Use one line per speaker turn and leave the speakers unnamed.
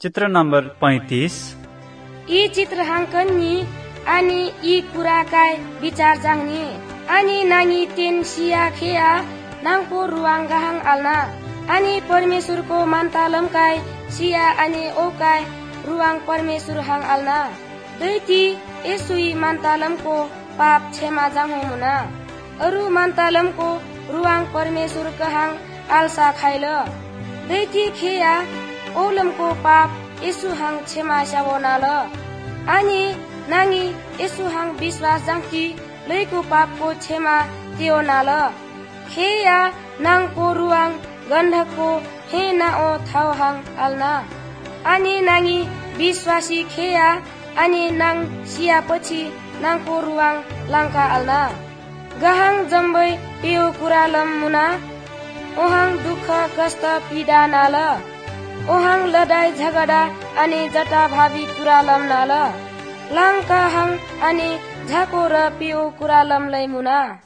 चित्र नम्बर 35
यी चित्रहांकनी आणि यी कुराकाय विचार जांगनी आणि नांगी तेन सिया खेया नांगको रुवांग गाहां आलना आणि परमेश्वरको मानतालमकाय सिया आणि ओकाय रुवांग परमेश्वर हांग आलना दैती यसुई मानतालमको पाप क्षमा जांगो मुना अरु मानतालमको रुवांग परमेश्वर कहां आलसा खाइल दैती खेया ओलमको पाप यसु हांग क्षमा सावनाल आणि नांगी यसु हांग विश्वास जांगती लैको पापको क्षमा तियोनाल खेया नांगको रुवांग गन्धको हे नाओ थाव हांग आलना आणि नांगी विश्वासी खेया आणि नांग सिया पछि नांगको रुवांग लांका आलना गाहां जम्बै पियो कुरालम मुना ओहांग दुःख कष्ट पीडा नाल ओहांग लडाई झगडा अनि जटा भावी कुरालम नाल लांका हांग अनि झाको र पियो कुरालम लै मुना